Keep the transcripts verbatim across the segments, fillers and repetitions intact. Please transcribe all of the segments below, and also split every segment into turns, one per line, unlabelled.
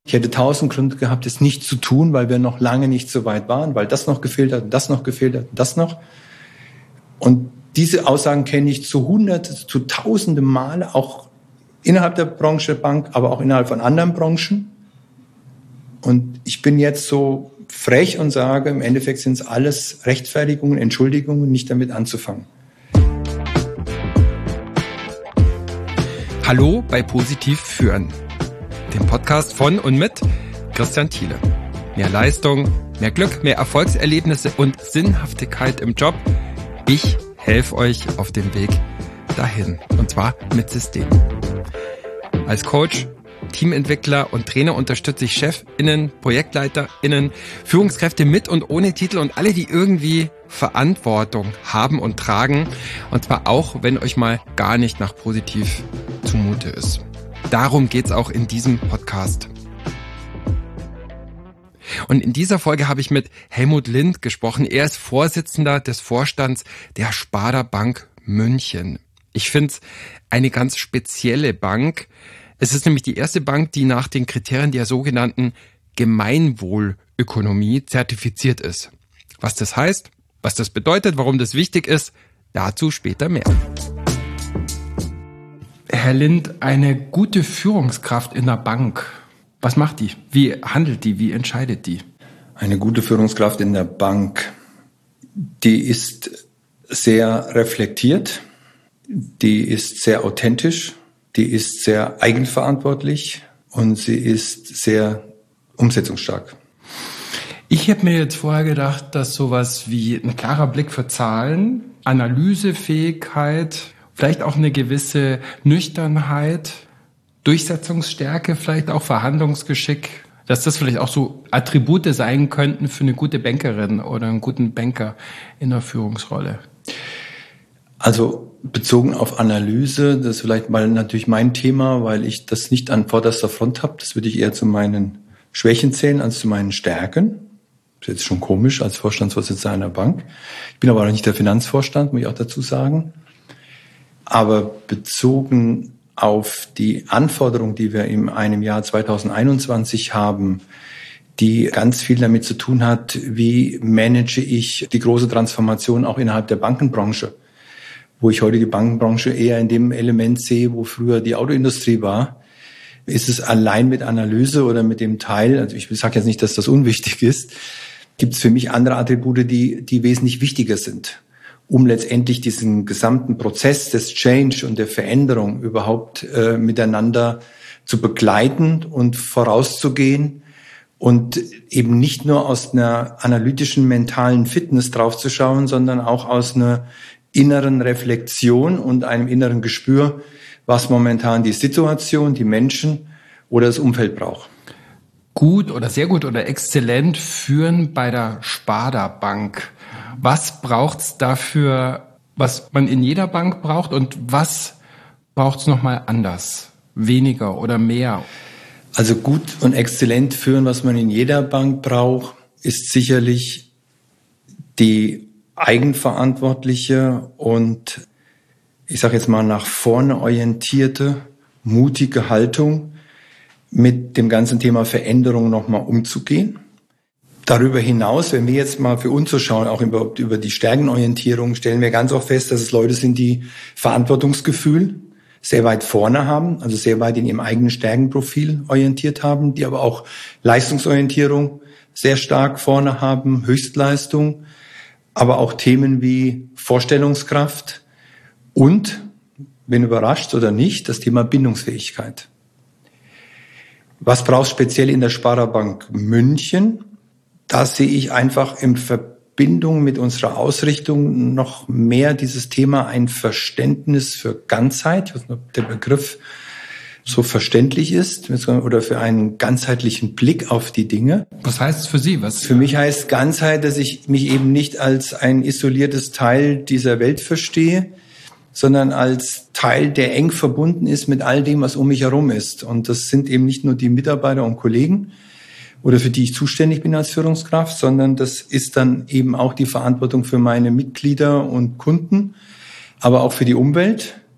Ich hätte tausend Gründe gehabt, es nicht zu tun, weil wir noch lange nicht so weit waren, weil das noch gefehlt hat, das noch gefehlt hat, das noch. Und diese Aussagen kenne ich zu hunderte, zu tausende Male, auch innerhalb der Branche Bank, aber auch innerhalb von anderen Branchen. Und ich bin jetzt so frech und sage, im Endeffekt sind es alles Rechtfertigungen, Entschuldigungen, nicht damit anzufangen.
Hallo bei Positiv führen, dem Podcast von und mit Christian Thiele. Mehr Leistung, mehr Glück, mehr Erfolgserlebnisse und Sinnhaftigkeit im Job. Ich helfe euch auf dem Weg dahin, und zwar mit System. Als Coach, Teamentwickler und Trainer unterstütze ich ChefInnen, ProjektleiterInnen, Führungskräfte mit und ohne Titel und alle, die irgendwie Verantwortung haben und tragen. Und zwar auch, wenn euch mal gar nicht nach positiv zumute ist. Darum geht's auch in diesem Podcast. Und in dieser Folge habe ich mit Helmut Lind gesprochen. Er ist Vorsitzender des Vorstands der Sparda Bank München. Ich finde es eine ganz spezielle Bank. Es ist nämlich die erste Bank, die nach den Kriterien der sogenannten Gemeinwohlökonomie zertifiziert ist. Was das heißt, was das bedeutet, warum das wichtig ist, dazu später mehr. Herr Lind, eine gute Führungskraft in der Bank, was macht die? Wie handelt die? Wie entscheidet die?
Eine gute Führungskraft in der Bank, die ist sehr reflektiert, die ist sehr authentisch, die ist sehr eigenverantwortlich und sie ist sehr umsetzungsstark.
Ich habe mir jetzt vorher gedacht, dass sowas wie ein klarer Blick für Zahlen, Analysefähigkeit, vielleicht auch eine gewisse Nüchternheit, Durchsetzungsstärke, vielleicht auch Verhandlungsgeschick, dass das vielleicht auch so Attribute sein könnten für eine gute Bankerin oder einen guten Banker in der Führungsrolle.
Also bezogen auf Analyse, das ist vielleicht mal natürlich mein Thema, weil ich das nicht an vorderster Front habe. Das würde ich eher zu meinen Schwächen zählen als zu meinen Stärken. Das ist jetzt schon komisch als Vorstandsvorsitzender einer Bank. Ich bin aber auch nicht der Finanzvorstand, muss ich auch dazu sagen. Aber bezogen auf die Anforderungen, die wir in einem Jahr zweitausendeinundzwanzig haben, die ganz viel damit zu tun hat, wie manage ich die große Transformation auch innerhalb der Bankenbranche, wo ich heute die Bankenbranche eher in dem Element sehe, wo früher die Autoindustrie war. Ist es allein mit Analyse oder mit dem Teil, also ich sage jetzt nicht, dass das unwichtig ist, gibt es für mich andere Attribute, die, die wesentlich wichtiger sind, um letztendlich diesen gesamten Prozess des Change und der Veränderung überhaupt äh, miteinander zu begleiten und vorauszugehen und eben nicht nur aus einer analytischen, mentalen Fitness draufzuschauen, sondern auch aus einer inneren Reflexion und einem inneren Gespür, was momentan die Situation, die Menschen oder das Umfeld braucht.
Gut oder sehr gut oder exzellent führen bei der Sparda Bank. Was braucht's dafür, was man in jeder Bank braucht, und was braucht's nochmal anders? Weniger oder mehr?
Also gut und exzellent führen, was man in jeder Bank braucht, ist sicherlich die eigenverantwortliche und, ich sage jetzt mal, nach vorne orientierte, mutige Haltung, mit dem ganzen Thema Veränderung nochmal umzugehen. Darüber hinaus, wenn wir jetzt mal für uns so schauen, auch über, über die Stärkenorientierung, stellen wir ganz oft fest, dass es Leute sind, die Verantwortungsgefühl sehr weit vorne haben, also sehr weit in ihrem eigenen Stärkenprofil orientiert haben, die aber auch Leistungsorientierung sehr stark vorne haben, Höchstleistung, aber auch Themen wie Vorstellungskraft und, wenn überrascht oder nicht, das Thema Bindungsfähigkeit. Was brauchst speziell in der Sparda Bank München? Da sehe ich einfach in Verbindung mit unserer Ausrichtung noch mehr dieses Thema ein Verständnis für Ganzheit, ich weiß nicht, ob der Begriff so verständlich ist, oder für einen ganzheitlichen Blick auf die Dinge.
Was heißt es für Sie? Was?
Für mich heißt Ganzheit, dass ich mich eben nicht als ein isoliertes Teil dieser Welt verstehe, sondern als Teil, der eng verbunden ist mit all dem, was um mich herum ist. Und das sind eben nicht nur die Mitarbeiter und Kollegen oder für die ich zuständig bin als Führungskraft, sondern das ist dann eben auch die Verantwortung für meine Mitglieder und Kunden, aber auch für die Umwelt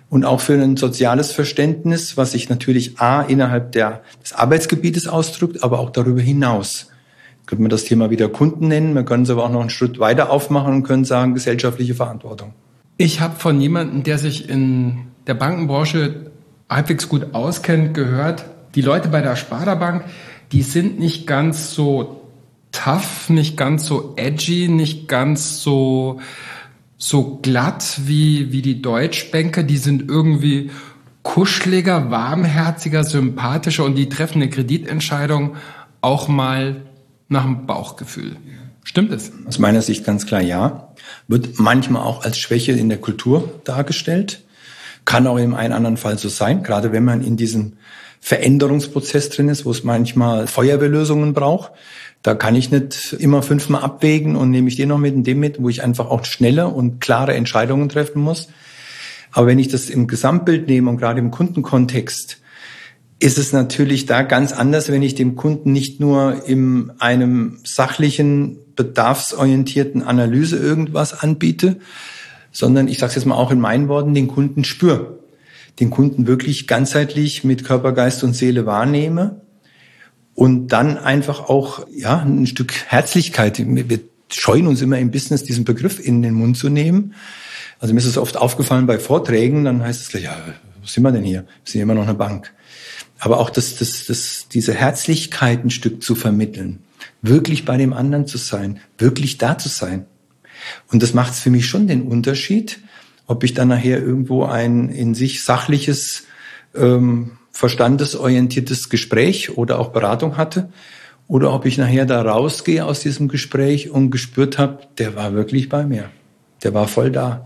und auch für ein soziales Verständnis, was sich natürlich A, innerhalb der, des Arbeitsgebietes ausdrückt, aber auch darüber hinaus. Könnte man das Thema wieder Kunden nennen, man könnte es aber auch noch einen Schritt weiter aufmachen und können sagen, gesellschaftliche Verantwortung.
Ich habe von jemandem, der sich in der Bankenbranche halbwegs gut auskennt, gehört, die Leute bei der Sparda Bank, die sind nicht ganz so tough, nicht ganz so edgy, nicht ganz so, so glatt wie, wie die Deutschbanker. Die sind irgendwie kuscheliger, warmherziger, sympathischer und die treffen eine Kreditentscheidung auch mal nach dem Bauchgefühl. Stimmt es?
Aus meiner Sicht ganz klar ja. Wird manchmal auch als Schwäche in der Kultur dargestellt. Kann auch im einen anderen Fall so sein, gerade wenn man in diesem Veränderungsprozess drin ist, wo es manchmal Feuerwehrlösungen braucht. Da kann ich nicht immer fünfmal abwägen und nehme ich den noch mit und den mit, wo ich einfach auch schnelle und klare Entscheidungen treffen muss. Aber wenn ich das im Gesamtbild nehme und gerade im Kundenkontext, ist es natürlich da ganz anders, wenn ich dem Kunden nicht nur in einem sachlichen, bedarfsorientierten Analyse irgendwas anbiete, sondern ich sage es jetzt mal auch in meinen Worten, den Kunden spüre, den Kunden wirklich ganzheitlich mit Körper, Geist und Seele wahrnehme und dann einfach auch ja ein Stück Herzlichkeit. Wir scheuen uns immer im Business, diesen Begriff in den Mund zu nehmen. Also mir ist es oft aufgefallen bei Vorträgen, dann heißt es gleich, ja, wo sind wir denn hier? Wir sind immer noch eine Bank. Aber auch das, das, das, diese Herzlichkeit ein Stück zu vermitteln, wirklich bei dem anderen zu sein, wirklich da zu sein. Und das macht es für mich schon den Unterschied, ob ich dann nachher irgendwo ein in sich sachliches, ähm, verstandesorientiertes Gespräch oder auch Beratung hatte oder ob ich nachher da rausgehe aus diesem Gespräch und gespürt habe, der war wirklich bei mir, der war voll da.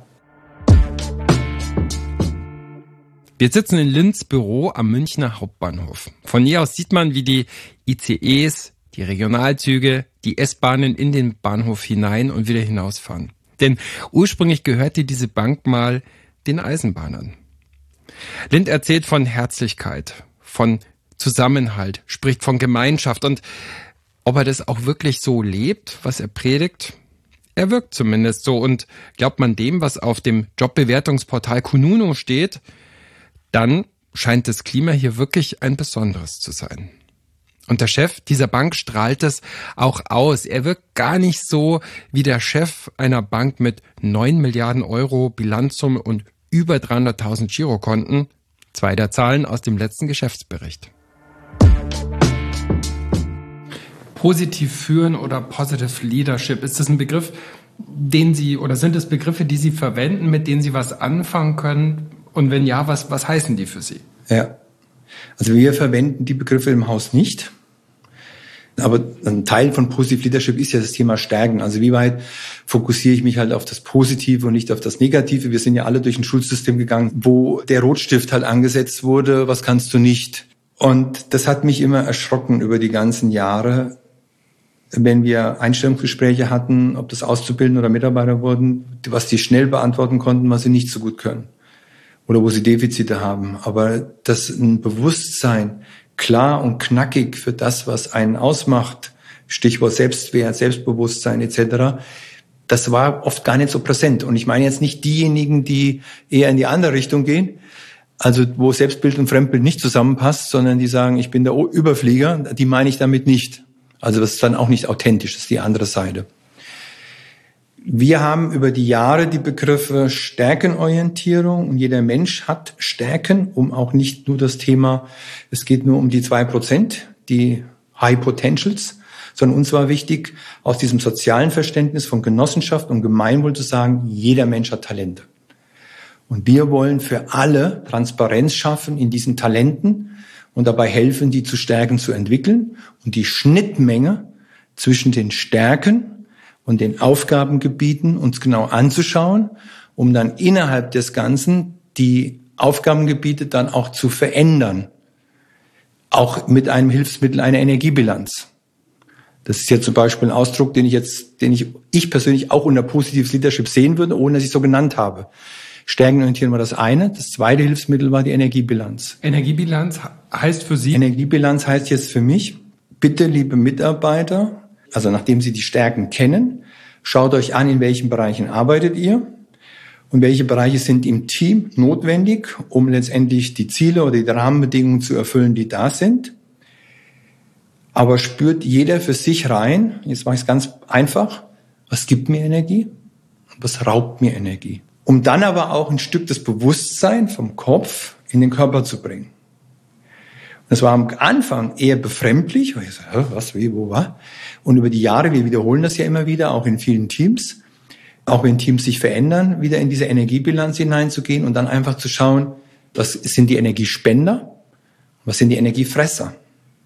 Wir sitzen in Linds Büro am Münchner Hauptbahnhof. Von hier aus sieht man, wie die I C Es, die Regionalzüge, die S-Bahnen in den Bahnhof hinein und wieder hinausfahren. Denn ursprünglich gehörte diese Bank mal den Eisenbahnern. Lind erzählt von Herzlichkeit, von Zusammenhalt, spricht von Gemeinschaft und ob er das auch wirklich so lebt, was er predigt. Er wirkt zumindest so und glaubt man dem, was auf dem Jobbewertungsportal Kununu steht, dann scheint das Klima hier wirklich ein besonderes zu sein. Und der Chef dieser Bank strahlt es auch aus. Er wirkt gar nicht so wie der Chef einer Bank mit neun Milliarden Euro Bilanzsumme und über dreihunderttausend Girokonten. Zwei der Zahlen aus dem letzten Geschäftsbericht. Positiv führen oder Positive Leadership, ist das ein Begriff, den Sie, oder sind es Begriffe, die Sie verwenden, mit denen Sie was anfangen können? Und wenn ja, was, was heißen die für Sie?
Ja, also wir verwenden die Begriffe im Haus nicht. Aber ein Teil von Positive Leadership ist ja das Thema Stärken. Also wie weit fokussiere ich mich halt auf das Positive und nicht auf das Negative? Wir sind ja alle durch ein Schulsystem gegangen, wo der Rotstift halt angesetzt wurde, was kannst du nicht? Und das hat mich immer erschrocken über die ganzen Jahre, wenn wir Einstellungsgespräche hatten, ob das Auszubildende oder Mitarbeiter wurden, was die schnell beantworten konnten, was sie nicht so gut können. Oder wo sie Defizite haben. Aber das ein Bewusstsein, klar und knackig für das, was einen ausmacht, Stichwort Selbstwert, Selbstbewusstsein et cetera, das war oft gar nicht so präsent. Und ich meine jetzt nicht diejenigen, die eher in die andere Richtung gehen, also wo Selbstbild und Fremdbild nicht zusammenpasst, sondern die sagen, ich bin der Überflieger, die meine ich damit nicht. Also das ist dann auch nicht authentisch, das ist die andere Seite. Wir haben über die Jahre die Begriffe Stärkenorientierung und jeder Mensch hat Stärken, um auch nicht nur das Thema, es geht nur um die zwei Prozent, die High Potentials, sondern uns war wichtig, aus diesem sozialen Verständnis von Genossenschaft und Gemeinwohl zu sagen, jeder Mensch hat Talente. Und wir wollen für alle Transparenz schaffen in diesen Talenten und dabei helfen, die zu Stärken zu entwickeln und die Schnittmenge zwischen den Stärken und den Aufgabengebieten uns genau anzuschauen, um dann innerhalb des Ganzen die Aufgabengebiete dann auch zu verändern. Auch mit einem Hilfsmittel einer Energiebilanz. Das ist ja zum Beispiel ein Ausdruck, den ich jetzt, den ich, ich persönlich auch unter Positives Leadership sehen würde, ohne dass ich so genannt habe. Stärkenorientieren war das eine. Das zweite Hilfsmittel war die Energiebilanz.
Energiebilanz heißt für Sie?
Energiebilanz heißt jetzt für mich, bitte, liebe Mitarbeiter, also nachdem Sie die Stärken kennen, schaut euch an, in welchen Bereichen arbeitet ihr und welche Bereiche sind im Team notwendig, um letztendlich die Ziele oder die Rahmenbedingungen zu erfüllen, die da sind. Aber spürt jeder für sich rein, jetzt mache ich es ganz einfach, was gibt mir Energie und was raubt mir Energie. Um dann aber auch ein Stück das Bewusstsein vom Kopf in den Körper zu bringen. Und das war am Anfang eher befremdlich, weil ich so, was, wie, wo, was? Und über die Jahre, wir wiederholen das ja immer wieder, auch in vielen Teams, auch wenn Teams sich verändern, wieder in diese Energiebilanz hineinzugehen und dann einfach zu schauen, was sind die Energiespender, was sind die Energiefresser.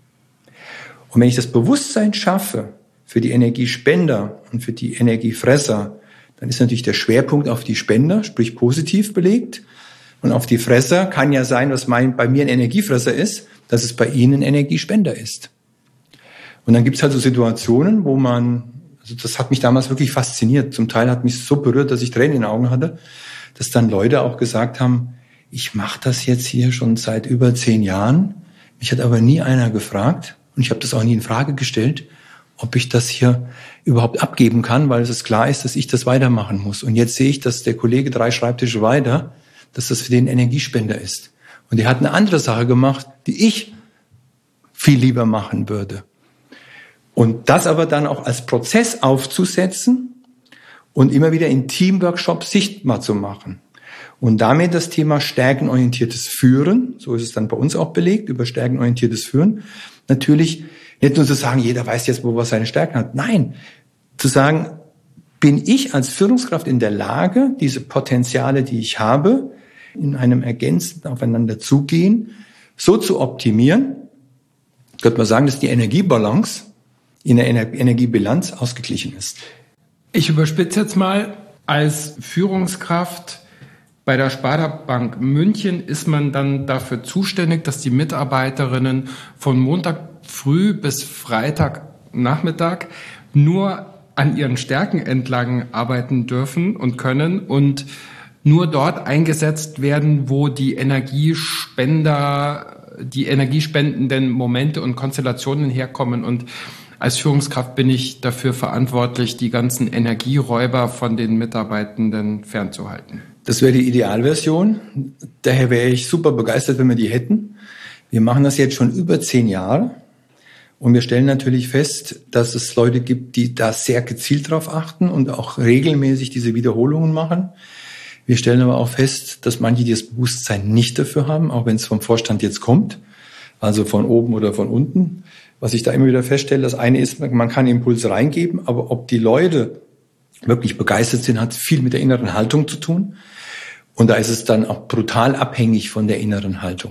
Und wenn ich das Bewusstsein schaffe für die Energiespender und für die Energiefresser, dann ist natürlich der Schwerpunkt auf die Spender, sprich positiv belegt. Und auf die Fresser kann ja sein, was mein, bei mir ein Energiefresser ist, dass es bei Ihnen ein Energiespender ist. Und dann gibt es halt so Situationen, wo man, also das hat mich damals wirklich fasziniert. Zum Teil hat mich so berührt, dass ich Tränen in den Augen hatte, dass dann Leute auch gesagt haben, ich mache das jetzt hier schon seit über zehn Jahren. Mich hat aber nie einer gefragt. Und ich habe das auch nie in Frage gestellt, ob ich das hier überhaupt abgeben kann, weil es klar ist, dass ich das weitermachen muss. Und jetzt sehe ich, dass der Kollege drei Schreibtische weiter, dass das für den Energiespender ist. Und er hat eine andere Sache gemacht, die ich viel lieber machen würde. Und das aber dann auch als Prozess aufzusetzen und immer wieder in Teamworkshops sichtbar zu machen. Und damit das Thema stärkenorientiertes Führen, so ist es dann bei uns auch belegt, über stärkenorientiertes Führen, natürlich nicht nur zu sagen, jeder weiß jetzt, wo er seine Stärken hat. Nein, zu sagen, bin ich als Führungskraft in der Lage, diese Potenziale, die ich habe, in einem ergänzend aufeinander zugehen, so zu optimieren, könnte man sagen, dass die Energiebalance in der Energiebilanz ausgeglichen ist.
Ich überspitze jetzt mal, als Führungskraft bei der Sparda-Bank München ist man dann dafür zuständig, dass die Mitarbeiterinnen von Montag früh bis Freitagnachmittag nur an ihren Stärken entlang arbeiten dürfen und können und nur dort eingesetzt werden, wo die Energiespender, die energiespendenden Momente und Konstellationen herkommen. Und als Führungskraft bin ich dafür verantwortlich, die ganzen Energieräuber von den Mitarbeitenden fernzuhalten.
Das wäre die Idealversion. Daher wäre ich super begeistert, wenn wir die hätten. Wir machen das jetzt schon über zehn Jahre. Und wir stellen natürlich fest, dass es Leute gibt, die da sehr gezielt drauf achten und auch regelmäßig diese Wiederholungen machen. Wir stellen aber auch fest, dass manche das Bewusstsein nicht dafür haben, auch wenn es vom Vorstand jetzt kommt, also von oben oder von unten. Was ich da immer wieder feststelle, das eine ist, man kann Impulse reingeben, aber ob die Leute wirklich begeistert sind, hat viel mit der inneren Haltung zu tun. Und da ist es dann auch brutal abhängig von der inneren Haltung.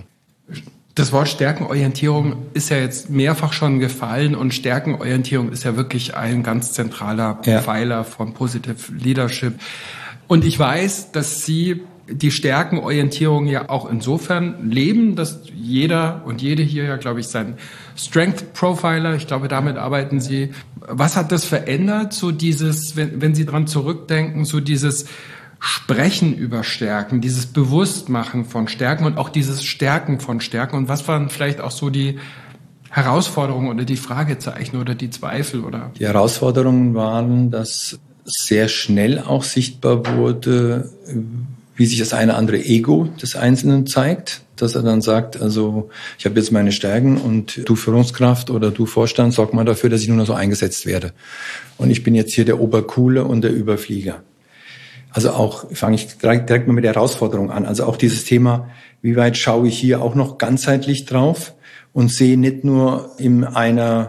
Das Wort Stärkenorientierung ist ja jetzt mehrfach schon gefallen und Stärkenorientierung ist ja wirklich ein ganz zentraler ja. Pfeiler von Positive Leadership. Und ich weiß, dass Sie die Stärkenorientierung ja auch insofern leben, dass jeder und jede hier ja, glaube ich, sein Strength Profiler, ich glaube, damit arbeiten Sie. Was hat das verändert, so dieses, wenn, wenn Sie dran zurückdenken, so dieses Sprechen über Stärken, dieses Bewusstmachen von Stärken und auch dieses Stärken von Stärken? Und was waren vielleicht auch so die Herausforderungen oder die Fragezeichen oder die Zweifel? Oder?
Die Herausforderungen waren, dass sehr schnell auch sichtbar wurde, wie sich das eine andere Ego des Einzelnen zeigt, dass er dann sagt, also ich habe jetzt meine Stärken und du Führungskraft oder du Vorstand, sorg mal dafür, dass ich nur noch so eingesetzt werde. Und ich bin jetzt hier der Obercoole und der Überflieger. Also auch, fange ich direkt, direkt mal mit der Herausforderung an, also auch dieses Thema, wie weit schaue ich hier auch noch ganzheitlich drauf und sehe nicht nur in einer,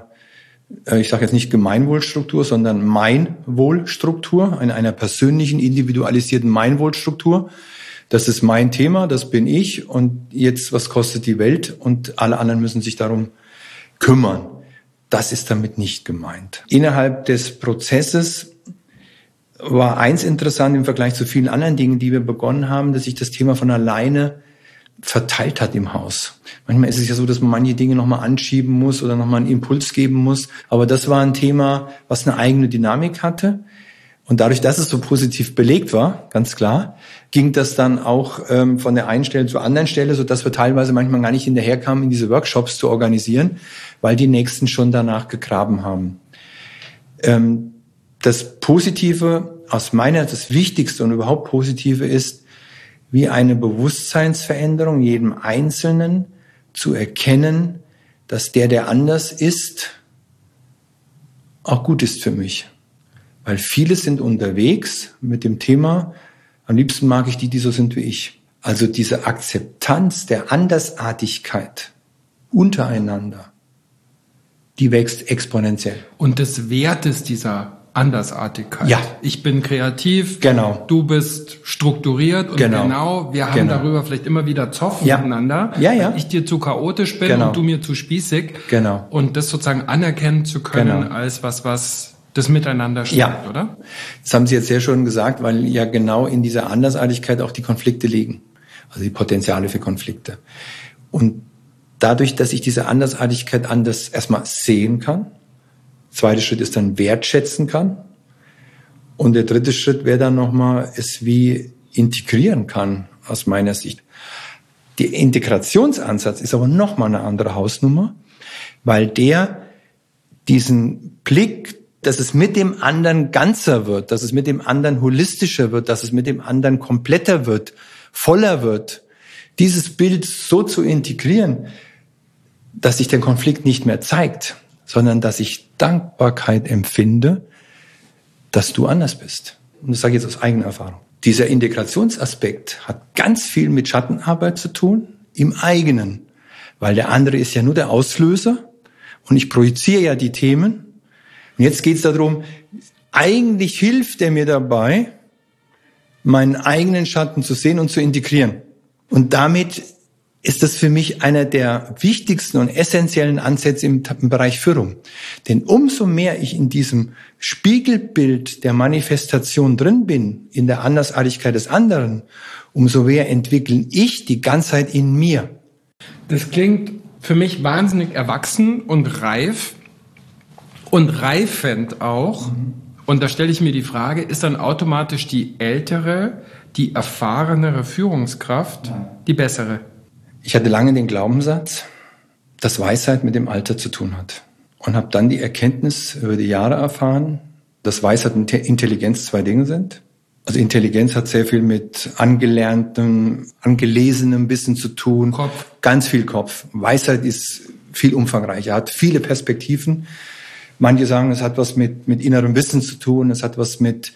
ich sage jetzt nicht Gemeinwohlstruktur, sondern Meinwohlstruktur, in einer persönlichen, individualisierten Meinwohlstruktur. Das ist mein Thema, das bin ich und jetzt, was kostet die Welt und alle anderen müssen sich darum kümmern. Das ist damit nicht gemeint. Innerhalb des Prozesses war eins interessant im Vergleich zu vielen anderen Dingen, die wir begonnen haben, dass sich das Thema von alleine verteilt hat im Haus. Manchmal ist es ja so, dass man manche Dinge nochmal anschieben muss oder nochmal einen Impuls geben muss. Aber das war ein Thema, was eine eigene Dynamik hatte. Und dadurch, dass es so positiv belegt war, ganz klar, ging das dann auch ähm, von der einen Stelle zur anderen Stelle, sodass wir teilweise manchmal gar nicht hinterherkamen, in diese Workshops zu organisieren, weil die Nächsten schon danach gegraben haben. Ähm, das Positive, aus meiner Sicht das Wichtigste und überhaupt Positive ist, wie eine Bewusstseinsveränderung jedem Einzelnen zu erkennen, dass der, der anders ist, auch gut ist für mich. Weil viele sind unterwegs mit dem Thema, am liebsten mag ich die, die so sind wie ich. Also diese Akzeptanz der Andersartigkeit untereinander, die wächst exponentiell.
Und des Wertes dieser Andersartigkeit.
Ja.
Ich bin kreativ,
genau.
Du bist strukturiert und genau, genau wir haben genau. darüber vielleicht immer wieder Zoff
ja.
miteinander,
ja, ja.
weil ich dir zu chaotisch bin
genau.
und du mir zu spießig.
Genau.
Und das sozusagen anerkennen zu können
genau.
als was, was das Miteinander stimmt,
ja.
oder?
Das haben Sie jetzt sehr schön gesagt, weil ja genau in dieser Andersartigkeit auch die Konflikte liegen. Also die Potenziale für Konflikte. Und dadurch, dass ich diese Andersartigkeit anders erstmal sehen kann, zweiter Schritt ist dann wertschätzen kann. Und der dritte Schritt wäre dann nochmal, es wie integrieren kann, aus meiner Sicht. Der Integrationsansatz ist aber nochmal eine andere Hausnummer, weil der diesen Blick, dass es mit dem anderen ganzer wird, dass es mit dem anderen holistischer wird, dass es mit dem anderen kompletter wird, voller wird, dieses Bild so zu integrieren, dass sich der Konflikt nicht mehr zeigt, sondern dass ich Dankbarkeit empfinde, dass du anders bist. Und das sage ich jetzt aus eigener Erfahrung. Dieser Integrationsaspekt hat ganz viel mit Schattenarbeit zu tun, im eigenen, weil der andere ist ja nur der Auslöser und ich projiziere ja die Themen. Und jetzt geht es darum, eigentlich hilft er mir dabei, meinen eigenen Schatten zu sehen und zu integrieren. Und damit ist das für mich einer der wichtigsten und essentiellen Ansätze im, im Bereich Führung. Denn umso mehr ich in diesem Spiegelbild der Manifestation drin bin, in der Andersartigkeit des anderen, umso mehr entwickle ich die Ganzheit in mir.
Das klingt für mich wahnsinnig erwachsen und reif und reifend auch. Mhm. Und da stelle ich mir die Frage, ist dann automatisch die ältere, die erfahrenere Führungskraft die bessere?
Ich hatte lange den Glaubenssatz, dass Weisheit mit dem Alter zu tun hat. Und habe dann die Erkenntnis über die Jahre erfahren, dass Weisheit und Intelligenz zwei Dinge sind. Also Intelligenz hat sehr viel mit angelerntem, angelesenem Wissen zu tun.
Kopf.
Ganz viel Kopf. Weisheit ist viel umfangreicher, hat viele Perspektiven. Manche sagen, es hat was mit, mit innerem Wissen zu tun, es hat was mit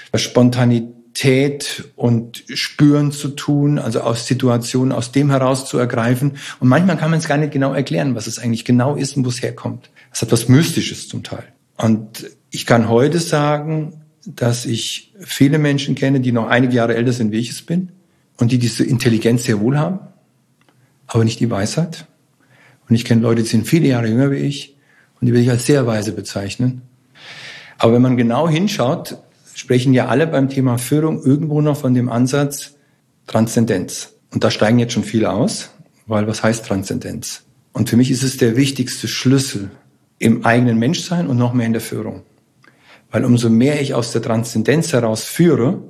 Spontanität und Spüren zu tun, also aus Situationen, aus dem heraus zu ergreifen. Und manchmal kann man es gar nicht genau erklären, was es eigentlich genau ist und wo es herkommt. Es hat was Mystisches zum Teil. Und ich kann heute sagen, dass ich viele Menschen kenne, die noch einige Jahre älter sind, wie ich es bin, und die diese Intelligenz sehr wohl haben, aber nicht die Weisheit. Und ich kenne Leute, die sind viele Jahre jünger wie ich, und die will ich als sehr weise bezeichnen. Aber wenn man genau hinschaut, sprechen ja alle beim Thema Führung irgendwo noch von dem Ansatz Transzendenz. Und da steigen jetzt schon viele aus, weil was heißt Transzendenz? Und für mich ist es der wichtigste Schlüssel im eigenen Menschsein und noch mehr in der Führung. Weil umso mehr ich aus der Transzendenz heraus führe,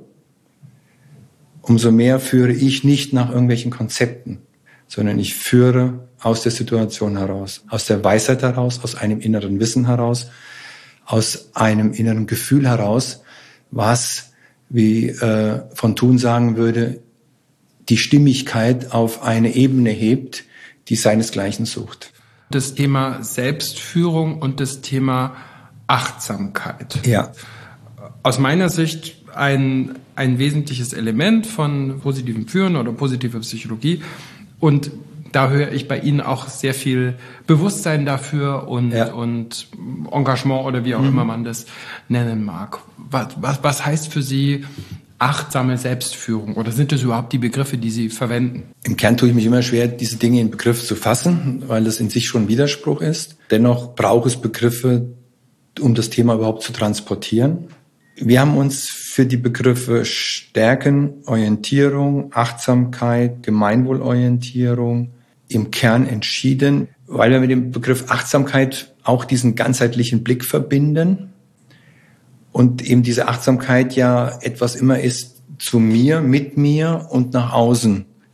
umso mehr führe ich nicht nach irgendwelchen Konzepten, sondern ich führe aus der Situation heraus, aus der Weisheit heraus, aus einem inneren Wissen heraus, aus einem inneren Gefühl heraus, was, wie äh, von Thun sagen würde, die Stimmigkeit auf eine Ebene hebt, die seinesgleichen sucht.
Das Thema Selbstführung und das Thema Achtsamkeit.
Ja.
Aus meiner Sicht ein, ein wesentliches Element von positivem Führen oder positiver Psychologie. Und da höre ich bei Ihnen auch sehr viel Bewusstsein dafür und, ja. und Engagement oder wie auch mhm. immer man das nennen mag. Was, was, was heißt für Sie achtsame Selbstführung? Oder sind das überhaupt die Begriffe, die Sie verwenden?
Im Kern tue ich mich immer schwer, diese Dinge in Begriff zu fassen, weil das in sich schon ein Widerspruch ist. Dennoch braucht es Begriffe, um das Thema überhaupt zu transportieren. Wir haben uns für die Begriffe Stärken, Orientierung, Achtsamkeit, Gemeinwohlorientierung im Kern entschieden, weil wir mit dem Begriff Achtsamkeit auch diesen ganzheitlichen Blick verbinden und eben diese Achtsamkeit ja etwas immer ist zu mir, mit mir und nach außen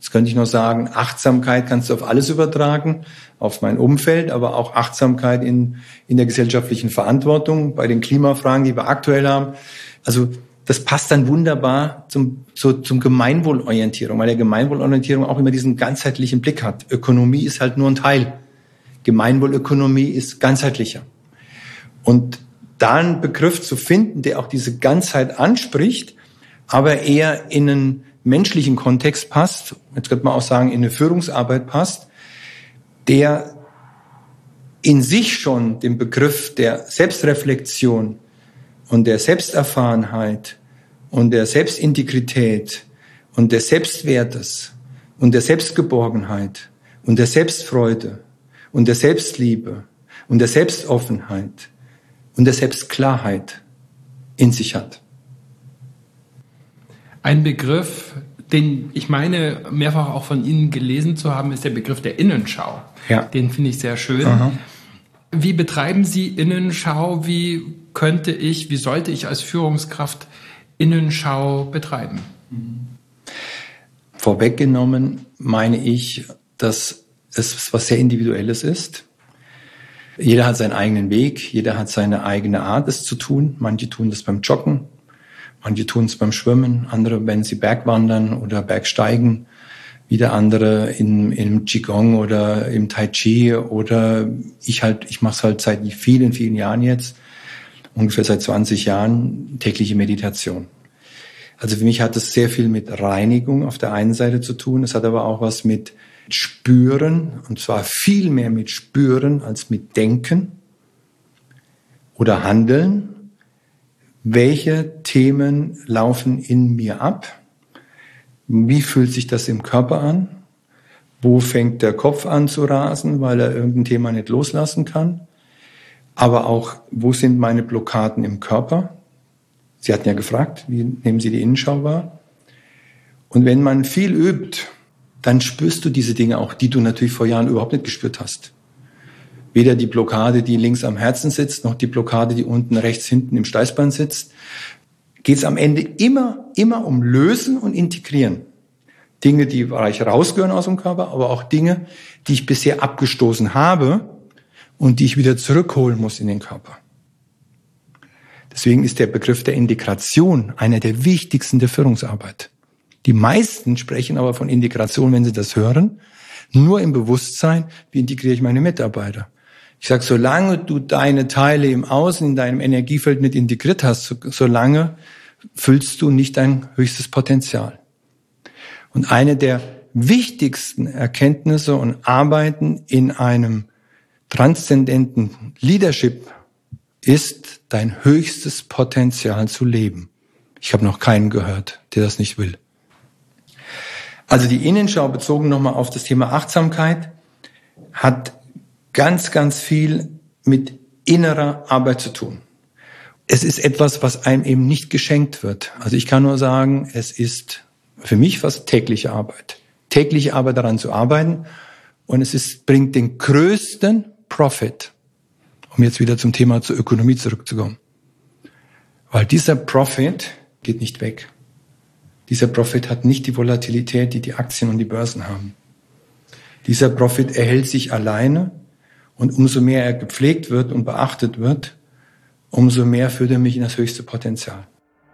Jetzt könnte ich noch sagen, Achtsamkeit kannst du auf alles übertragen, auf mein Umfeld, aber auch Achtsamkeit in, in der gesellschaftlichen Verantwortung, bei den Klimafragen, die wir aktuell haben. Also das passt dann wunderbar zum, zu, zum Gemeinwohlorientierung, weil der Gemeinwohlorientierung auch immer diesen ganzheitlichen Blick hat. Ökonomie ist halt nur ein Teil. Gemeinwohlökonomie ist ganzheitlicher. Und da einen Begriff zu finden, der auch diese Ganzheit anspricht, aber eher in einen menschlichen Kontext passt, jetzt könnte man auch sagen, in eine Führungsarbeit passt, der in sich schon den Begriff der Selbstreflexion und der Selbsterfahrenheit und der Selbstintegrität und des Selbstwertes und der Selbstgeborgenheit und der Selbstfreude und der Selbstliebe und der Selbstoffenheit und der Selbstklarheit in sich hat.
Ein Begriff, den ich meine, mehrfach auch von Ihnen gelesen zu haben, ist der Begriff der Innenschau.
Ja.
Den finde ich sehr schön.
Aha.
Wie betreiben Sie Innenschau? Wie könnte ich, wie sollte ich als Führungskraft Innenschau betreiben?
Vorweggenommen meine ich, dass es was sehr Individuelles ist. Jeder hat seinen eigenen Weg, jeder hat seine eigene Art, es zu tun. Manche tun das beim Joggen, manche tun es beim Schwimmen, andere, wenn sie Bergwandern oder Bergsteigen, wieder andere in, im Qigong oder im Tai Chi oder ich halt, ich mache es halt seit vielen, vielen Jahren jetzt, ungefähr seit zwanzig Jahren, tägliche Meditation. Also für mich hat es sehr viel mit Reinigung auf der einen Seite zu tun, es hat aber auch was mit Spüren, und zwar viel mehr mit Spüren als mit Denken oder Handeln. Welche Themen laufen in mir ab? Wie fühlt sich das im Körper an? Wo fängt der Kopf an zu rasen, weil er irgendein Thema nicht loslassen kann? Aber auch, wo sind meine Blockaden im Körper? Sie hatten ja gefragt, wie nehmen Sie die Innenschau wahr? Und wenn man viel übt, dann spürst du diese Dinge auch, die du natürlich vor Jahren überhaupt nicht gespürt hast. Weder die Blockade, die links am Herzen sitzt, noch die Blockade, die unten rechts hinten im Steißbein sitzt. Geht es am Ende immer, immer um Lösen und Integrieren. Dinge, die reich rausgehören aus dem Körper, aber auch Dinge, die ich bisher abgestoßen habe und die ich wieder zurückholen muss in den Körper. Deswegen ist der Begriff der Integration einer der wichtigsten der Führungsarbeit. Die meisten sprechen aber von Integration, wenn sie das hören, nur im Bewusstsein, wie integriere ich meine Mitarbeiter. Ich sage, solange du deine Teile im Außen, in deinem Energiefeld nicht integriert hast, so, solange füllst du nicht dein höchstes Potenzial. Und eine der wichtigsten Erkenntnisse und Arbeiten in einem transzendenten Leadership ist, dein höchstes Potenzial zu leben. Ich habe noch keinen gehört, der das nicht will. Also die Innenschau, bezogen nochmal auf das Thema Achtsamkeit, hat ganz, ganz viel mit innerer Arbeit zu tun. Es ist etwas, was einem eben nicht geschenkt wird. Also ich kann nur sagen, es ist für mich fast tägliche Arbeit. Tägliche Arbeit daran zu arbeiten. Und es ist, bringt den größten Profit, um jetzt wieder zum Thema zur Ökonomie zurückzukommen. Weil dieser Profit geht nicht weg. Dieser Profit hat nicht die Volatilität, die die Aktien und die Börsen haben. Dieser Profit erhält sich alleine und umso mehr er gepflegt wird und beachtet wird, umso mehr führt er mich in das höchste Potenzial.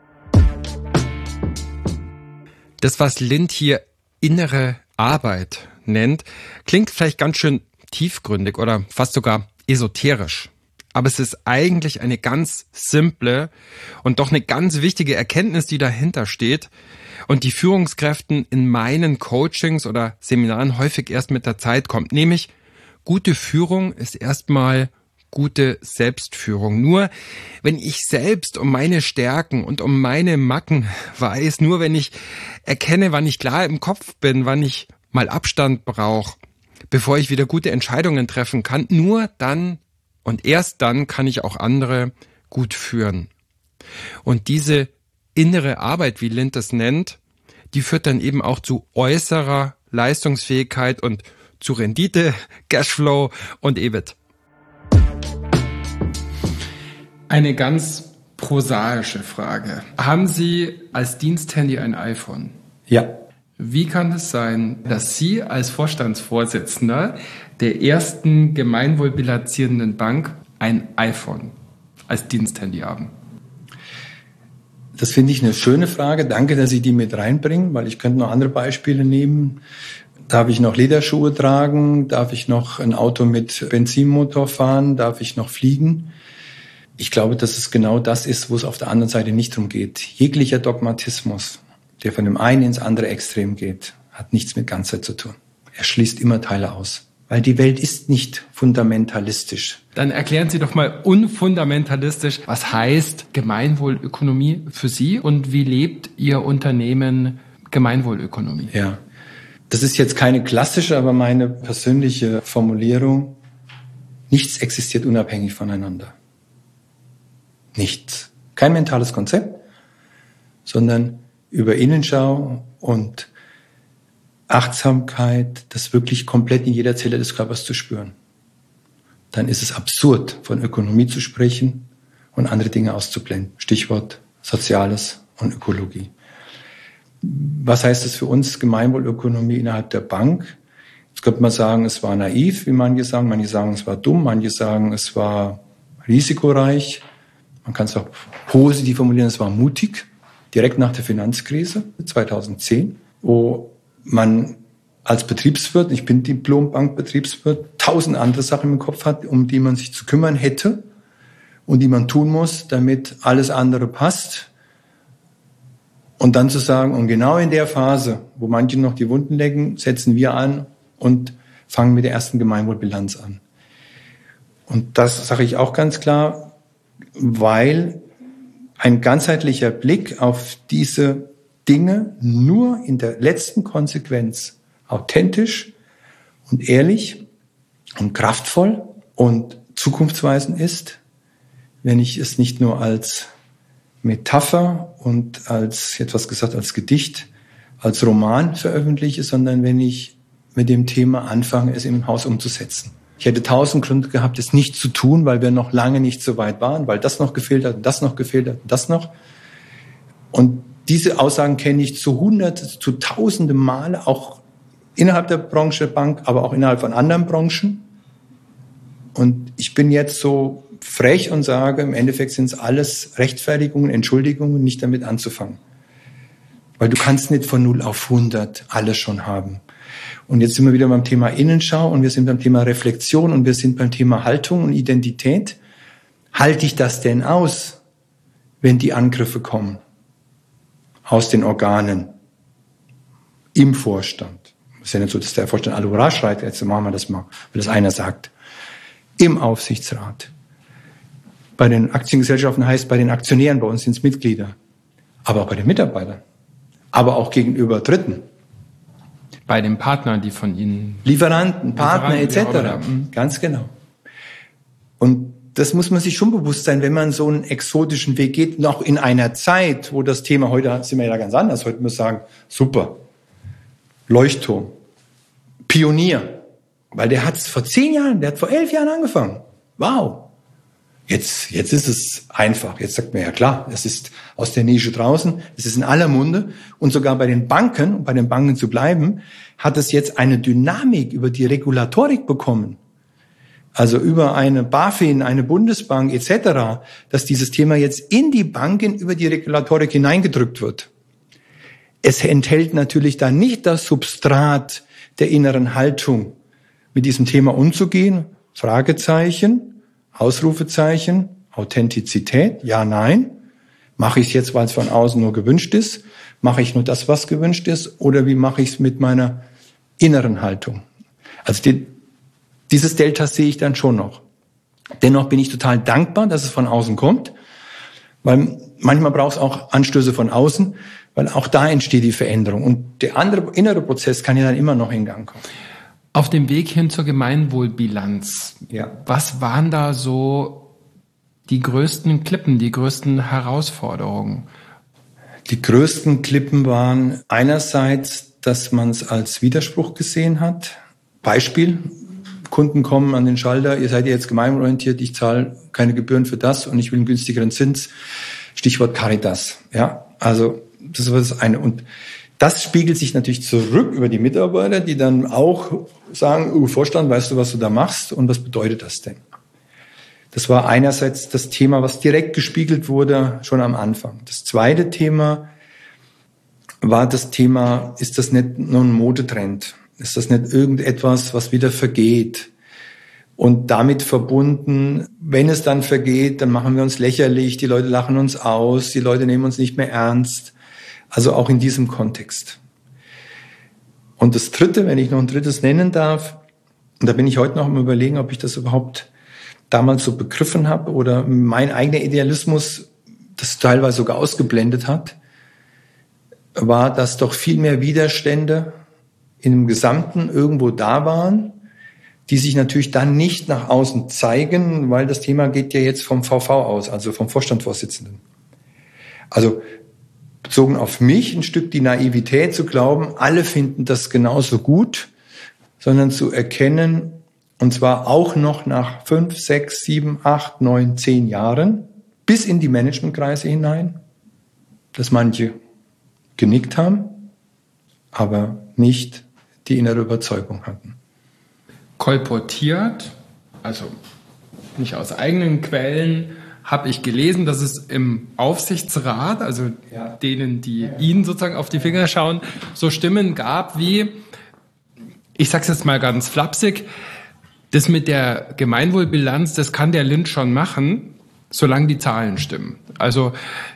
Das, was Lind hier innere Arbeit nennt, klingt vielleicht ganz schön tiefgründig oder fast sogar esoterisch. Aber es ist eigentlich eine ganz simple und doch eine ganz wichtige Erkenntnis, die dahinter steht und die Führungskräften in meinen Coachings oder Seminaren häufig erst mit der Zeit kommt. Nämlich, gute Führung ist erstmal gute Selbstführung. Nur wenn ich selbst um meine Stärken und um meine Macken weiß, nur wenn ich erkenne, wann ich klar im Kopf bin, wann ich mal Abstand brauche, bevor ich wieder gute Entscheidungen treffen kann, nur dann und erst dann kann ich auch andere gut führen. Und diese innere Arbeit, wie Lind das nennt, die führt dann eben auch zu äußerer Leistungsfähigkeit und zu Rendite, Cashflow und E B I T. Eine ganz prosaische Frage. Haben Sie als Diensthandy ein iPhone?
Ja.
Wie kann es sein, dass Sie als Vorstandsvorsitzender der ersten gemeinwohlbilanzierenden Bank ein iPhone als Diensthandy haben?
Das finde ich eine schöne Frage. Danke, dass Sie die mit reinbringen, weil ich könnte noch andere Beispiele nehmen. Darf ich noch Lederschuhe tragen? Darf ich noch ein Auto mit Benzinmotor fahren? Darf ich noch fliegen? Ich glaube, dass es genau das ist, wo es auf der anderen Seite nicht drum geht. Jeglicher Dogmatismus, der von dem einen ins andere Extrem geht, hat nichts mit Ganzheit zu tun. Er schließt immer Teile aus. Weil die Welt ist nicht fundamentalistisch.
Dann erklären Sie doch mal unfundamentalistisch, was heißt Gemeinwohlökonomie für Sie und wie lebt Ihr Unternehmen Gemeinwohlökonomie?
Ja, das ist jetzt keine klassische, aber meine persönliche Formulierung. Nichts existiert unabhängig voneinander. Nichts. Kein mentales Konzept, sondern über Innenschau und Achtsamkeit, das wirklich komplett in jeder Zelle des Körpers zu spüren. Dann ist es absurd, von Ökonomie zu sprechen und andere Dinge auszublenden. Stichwort Soziales und Ökologie. Was heißt das für uns, Gemeinwohlökonomie innerhalb der Bank? Jetzt könnte man sagen, es war naiv, wie manche sagen. Manche sagen, es war dumm. Manche sagen, es war risikoreich. Man kann es auch positiv formulieren, es war mutig. Direkt nach der Finanzkrise zweitausendzehn, wo man als Betriebswirt, ich bin Diplom-Bankbetriebswirt, tausend andere Sachen im Kopf hat, um die man sich zu kümmern hätte und die man tun muss, damit alles andere passt. Und dann zu sagen, und genau in der Phase, wo manche noch die Wunden lecken, setzen wir an und fangen mit der ersten Gemeinwohlbilanz an. Und das sage ich auch ganz klar, weil ein ganzheitlicher Blick auf diese Dinge nur in der letzten Konsequenz authentisch und ehrlich und kraftvoll und zukunftsweisend ist, wenn ich es nicht nur als Metapher und als, etwas gesagt, als Gedicht, als Roman veröffentliche, sondern wenn ich mit dem Thema anfange, es im Haus umzusetzen. Ich hätte tausend Gründe gehabt, es nicht zu tun, weil wir noch lange nicht so weit waren, weil das noch gefehlt hat und das noch gefehlt hat und das noch. Und diese Aussagen kenne ich zu hunderte, zu tausende Male, auch innerhalb der Branche der Bank, aber auch innerhalb von anderen Branchen. Und ich bin jetzt so frech und sage, im Endeffekt sind es alles Rechtfertigungen, Entschuldigungen, nicht damit anzufangen. Weil du kannst nicht von null auf hundert alles schon haben. Und jetzt sind wir wieder beim Thema Innenschau und wir sind beim Thema Reflexion und wir sind beim Thema Haltung und Identität. Halte ich das denn aus, wenn die Angriffe kommen? Aus den Organen, im Vorstand. Es ist ja nicht so, dass der Vorstand alle Hurra schreit, jetzt machen wir das mal, weil das einer sagt. Im Aufsichtsrat. Bei den Aktiengesellschaften heißt, bei den Aktionären, bei uns sind es Mitglieder. Aber auch bei den Mitarbeitern. Aber auch gegenüber Dritten.
Bei den Partnern, die von Ihnen...
Lieferanten, Partner et cetera. Ganz genau. Und das muss man sich schon bewusst sein, wenn man so einen exotischen Weg geht, noch in einer Zeit, wo das Thema, heute sind wir ja ganz anders, heute muss man sagen, super, Leuchtturm, Pionier, weil der hat es vor zehn Jahren, der hat vor elf Jahren angefangen. Wow. Jetzt, jetzt ist es einfach. Jetzt sagt man ja klar, es ist aus der Nische draußen, es ist in aller Munde und sogar bei den Banken, um bei den Banken zu bleiben, hat es jetzt eine Dynamik über die Regulatorik bekommen. Also über eine BaFin, eine Bundesbank et cetera, dass dieses Thema jetzt in die Banken über die Regulatorik hineingedrückt wird. Es enthält natürlich dann nicht das Substrat der inneren Haltung, mit diesem Thema umzugehen. Fragezeichen, Ausrufezeichen, Authentizität, ja, nein. Mache ich es jetzt, weil es von außen nur gewünscht ist? Mache ich nur das, was gewünscht ist? Oder wie mache ich es mit meiner inneren Haltung? Also die, dieses Delta sehe ich dann schon noch. Dennoch bin ich total dankbar, dass es von außen kommt, weil manchmal braucht es auch Anstöße von außen, weil auch da entsteht die Veränderung. Und der andere innere Prozess kann ja dann immer noch in Gang kommen.
Auf dem Weg hin zur Gemeinwohlbilanz, ja. Was waren da so die größten Klippen, die größten Herausforderungen?
Die größten Klippen waren einerseits, dass man es als Widerspruch gesehen hat. Beispiel, Kunden kommen an den Schalter, ihr seid jetzt gemeinwohlorientiert, ich zahle keine Gebühren für das und ich will einen günstigeren Zins. Stichwort Caritas. Ja, also das war das eine. Und Das spiegelt sich natürlich zurück über die Mitarbeiter, die dann auch sagen, oh, Vorstand, weißt du, was du da machst und was bedeutet das denn? Das war einerseits das Thema, was direkt gespiegelt wurde, schon am Anfang. Das zweite Thema war das Thema, ist das nicht nur ein Modetrend? Ist das nicht irgendetwas, was wieder vergeht? Und damit verbunden, wenn es dann vergeht, dann machen wir uns lächerlich, die Leute lachen uns aus, die Leute nehmen uns nicht mehr ernst. Also auch in diesem Kontext. Und das Dritte, wenn ich noch ein drittes nennen darf, und da bin ich heute noch am Überlegen, ob ich das überhaupt damals so begriffen habe oder mein eigener Idealismus das teilweise sogar ausgeblendet hat, war, dass doch viel mehr Widerstände in dem Gesamten irgendwo da waren, die sich natürlich dann nicht nach außen zeigen, weil das Thema geht ja jetzt vom V V aus, also vom Vorstandsvorsitzenden. Also bezogen auf mich ein Stück die Naivität zu glauben, alle finden das genauso gut, sondern zu erkennen, und zwar auch noch nach fünf, sechs, sieben, acht, neun, zehn Jahren, bis in die Managementkreise hinein, dass manche genickt haben, aber nicht die innere Überzeugung hatten.
Kolportiert, also nicht aus eigenen Quellen, habe ich gelesen, dass es im Aufsichtsrat, also ja. denen, die ja. Ihnen sozusagen auf die Finger schauen, so Stimmen gab wie, ich sag's jetzt mal ganz flapsig, das mit der Gemeinwohlbilanz, das kann der Lind schon machen, solange die Zahlen stimmen. Also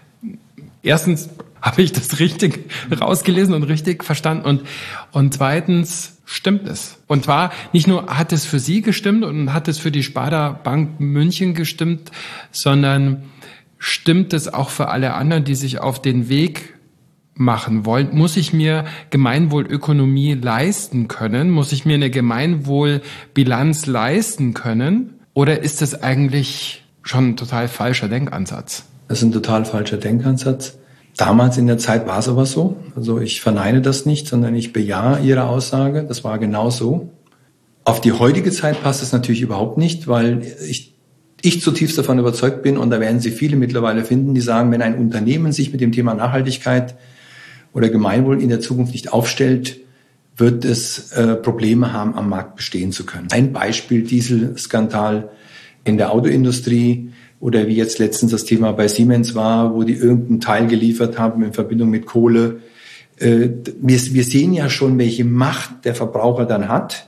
erstens habe ich das richtig rausgelesen und richtig verstanden und, und zweitens stimmt es. Und zwar nicht nur hat es für Sie gestimmt und hat es für die Sparda Bank München gestimmt, sondern stimmt es auch für alle anderen, die sich auf den Weg machen wollen. Muss ich mir Gemeinwohlökonomie leisten können? Muss ich mir eine Gemeinwohlbilanz leisten können? Oder ist das eigentlich schon ein total falscher Denkansatz?
Das ist ein total falscher Denkansatz. Damals in der Zeit war es aber so. Also ich verneine das nicht, sondern ich bejahe Ihre Aussage. Das war genau so. Auf die heutige Zeit passt es natürlich überhaupt nicht, weil ich, ich zutiefst davon überzeugt bin, und da werden Sie viele mittlerweile finden, die sagen, wenn ein Unternehmen sich mit dem Thema Nachhaltigkeit oder Gemeinwohl in der Zukunft nicht aufstellt, wird es äh, Probleme haben, am Markt bestehen zu können. Ein Beispiel, Dieselskandal in der Autoindustrie, oder wie jetzt letztens das Thema bei Siemens war, wo die irgendeinen Teil geliefert haben in Verbindung mit Kohle. Wir, wir sehen ja schon, welche Macht der Verbraucher dann hat.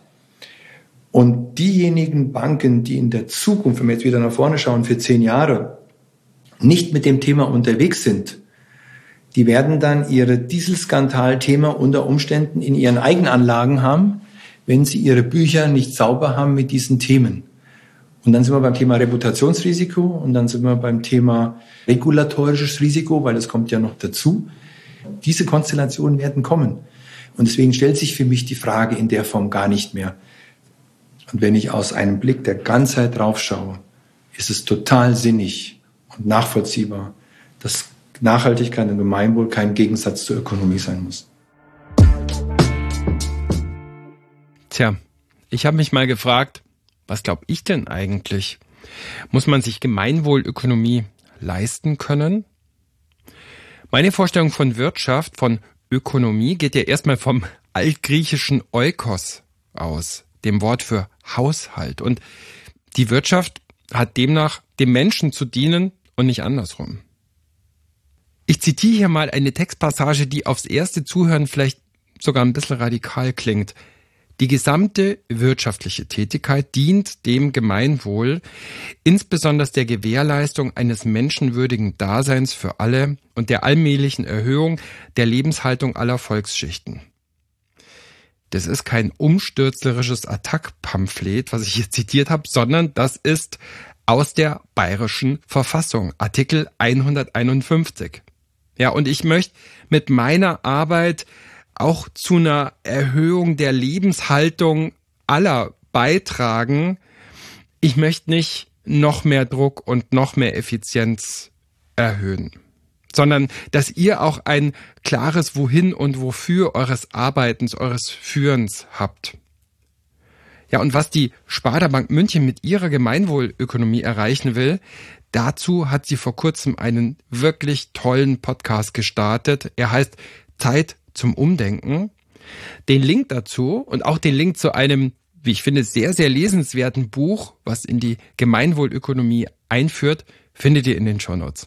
Und diejenigen Banken, die in der Zukunft, wenn wir jetzt wieder nach vorne schauen, für zehn Jahre nicht mit dem Thema unterwegs sind, die werden dann ihre Dieselskandal-Thema unter Umständen in ihren Eigenanlagen haben, wenn sie ihre Bücher nicht sauber haben mit diesen Themen. Und dann sind wir beim Thema Reputationsrisiko und dann sind wir beim Thema regulatorisches Risiko, weil das kommt ja noch dazu. Diese Konstellationen werden kommen. Und deswegen stellt sich für mich die Frage in der Form gar nicht mehr. Und wenn ich aus einem Blick der Ganzheit drauf schaue, ist es total sinnig und nachvollziehbar, dass Nachhaltigkeit und Gemeinwohl kein Gegensatz zur Ökonomie sein muss.
Tja, ich habe mich mal gefragt, was glaube ich denn eigentlich? Muss man sich Gemeinwohlökonomie leisten können? Meine Vorstellung von Wirtschaft, von Ökonomie geht ja erstmal vom altgriechischen Oikos aus, dem Wort für Haushalt. Und die Wirtschaft hat demnach dem Menschen zu dienen und nicht andersrum. Ich zitiere hier mal eine Textpassage, die aufs erste Zuhören vielleicht sogar ein bisschen radikal klingt. Die gesamte wirtschaftliche Tätigkeit dient dem Gemeinwohl, insbesondere der Gewährleistung eines menschenwürdigen Daseins für alle und der allmählichen Erhöhung der Lebenshaltung aller Volksschichten. Das ist kein umstürzlerisches Attack-Pamphlet, was ich hier zitiert habe, sondern das ist aus der Bayerischen Verfassung, Artikel hunderteinundfünfzig. Ja, und ich möchte mit meiner Arbeit auch zu einer Erhöhung der Lebenshaltung aller beitragen. Ich möchte nicht noch mehr Druck und noch mehr Effizienz erhöhen, sondern dass ihr auch ein klares Wohin und Wofür eures Arbeitens, eures Führens habt. Ja, und was die Sparda Bank München mit ihrer Gemeinwohlökonomie erreichen will, dazu hat sie vor kurzem einen wirklich tollen Podcast gestartet. Er heißt Zeit zum Umdenken. Den Link dazu und auch den Link zu einem, wie ich finde, sehr, sehr lesenswerten Buch, was in die Gemeinwohlökonomie einführt, findet ihr in den Shownotes.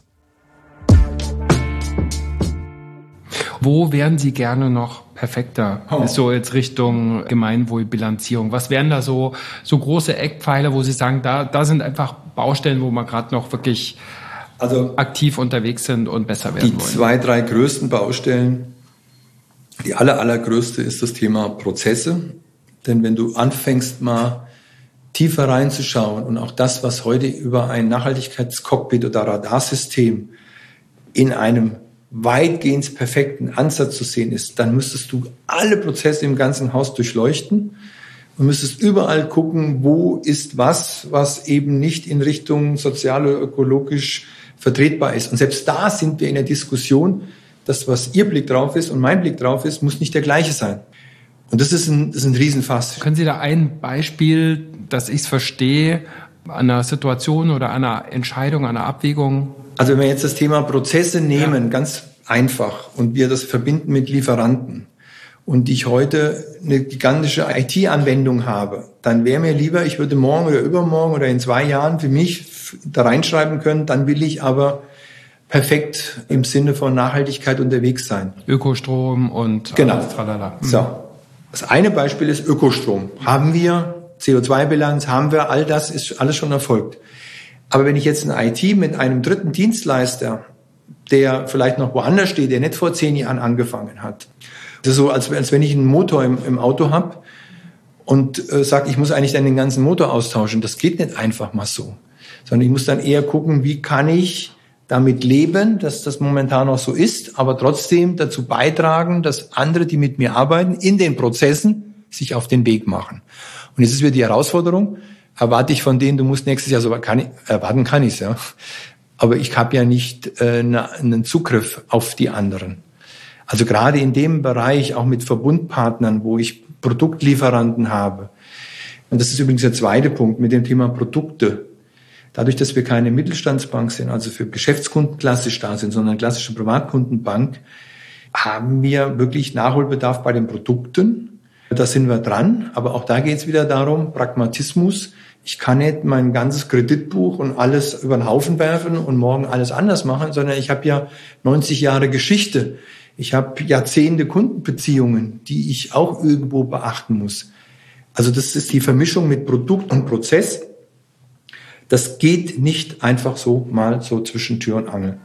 Wo wären Sie gerne noch perfekter? Oh. Ist so jetzt Richtung Gemeinwohlbilanzierung. Was wären da so, so große Eckpfeiler, wo Sie sagen, da, da sind einfach Baustellen, wo man gerade noch wirklich also aktiv unterwegs sind und besser werden
die
wollen?
Die zwei, drei größten Baustellen, die aller, allergrößte ist das Thema Prozesse. Denn wenn du anfängst, mal tiefer reinzuschauen und auch das, was heute über ein Nachhaltigkeitscockpit oder Radarsystem in einem weitgehend perfekten Ansatz zu sehen ist, dann müsstest du alle Prozesse im ganzen Haus durchleuchten und müsstest überall gucken, wo ist was, was eben nicht in Richtung sozial oder ökologisch vertretbar ist. Und selbst da sind wir in der Diskussion, das, was Ihr Blick drauf ist und mein Blick drauf ist, muss nicht der gleiche sein. Und das ist ein, das ist ein Riesenfass.
Können Sie da ein Beispiel, dass ich es verstehe, an einer Situation oder an einer Entscheidung, an einer Abwägung?
Also wenn wir jetzt das Thema Prozesse nehmen, ja. ganz einfach, und wir das verbinden mit Lieferanten und ich heute eine gigantische I T-Anwendung habe, dann wäre mir lieber, ich würde morgen oder übermorgen oder in zwei Jahren für mich da reinschreiben können, dann will ich aber perfekt im Sinne von Nachhaltigkeit unterwegs sein.
Ökostrom und
genau.
alles tralala. Mhm.
So. Das eine Beispiel ist Ökostrom. Haben wir C O zwei Bilanz, haben wir, all das ist alles schon erfolgt. Aber wenn ich jetzt ein I T mit einem dritten Dienstleister, der vielleicht noch woanders steht, der nicht vor zehn Jahren angefangen hat, das ist so, als, als wenn ich einen Motor im, im Auto habe und äh, sage, ich muss eigentlich dann den ganzen Motor austauschen. Das geht nicht einfach mal so. Sondern ich muss dann eher gucken, wie kann ich damit leben, dass das momentan noch so ist, aber trotzdem dazu beitragen, dass andere, die mit mir arbeiten, in den Prozessen sich auf den Weg machen. Und jetzt ist wieder die Herausforderung, erwarte ich von denen, du musst nächstes Jahr so, kann ich, erwarten kann ich's, ja. Aber ich habe ja nicht äh, ne, einen Zugriff auf die anderen. Also gerade in dem Bereich, auch mit Verbundpartnern, wo ich Produktlieferanten habe. Und das ist übrigens der zweite Punkt mit dem Thema Produkte. Dadurch, dass wir keine Mittelstandsbank sind, also für Geschäftskunden klassisch da sind, sondern eine klassische Privatkundenbank, haben wir wirklich Nachholbedarf bei den Produkten. Da sind wir dran, aber auch da geht es wieder darum, Pragmatismus. Ich kann nicht mein ganzes Kreditbuch und alles über den Haufen werfen und morgen alles anders machen, sondern ich habe ja neunzig Jahre Geschichte. Ich habe Jahrzehnte Kundenbeziehungen, die ich auch irgendwo beachten muss. Also das ist die Vermischung mit Produkt und Prozess. Das geht nicht einfach so mal so zwischen Tür und Angel.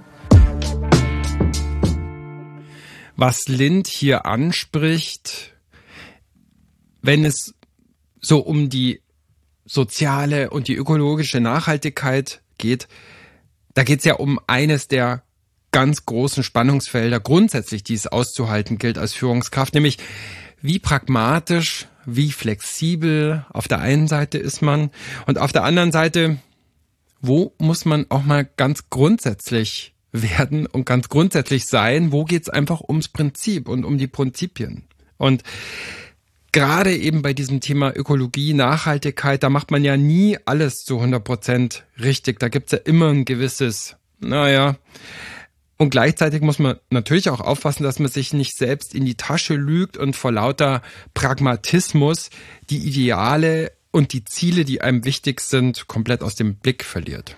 Was Lind hier anspricht, wenn es so um die soziale und die ökologische Nachhaltigkeit geht, da geht es ja um eines der ganz großen Spannungsfelder grundsätzlich, die es auszuhalten gilt als Führungskraft, nämlich wie pragmatisch, wie flexibel auf der einen Seite ist man und auf der anderen Seite, wo muss man auch mal ganz grundsätzlich werden und ganz grundsätzlich sein, wo geht es einfach ums Prinzip und um die Prinzipien. Und gerade eben bei diesem Thema Ökologie, Nachhaltigkeit, da macht man ja nie alles zu hundert Prozent richtig. Da gibt's ja immer ein gewisses, naja. Und gleichzeitig muss man natürlich auch aufpassen, dass man sich nicht selbst in die Tasche lügt und vor lauter Pragmatismus die Ideale und die Ziele, die einem wichtig sind, komplett aus dem Blick verliert.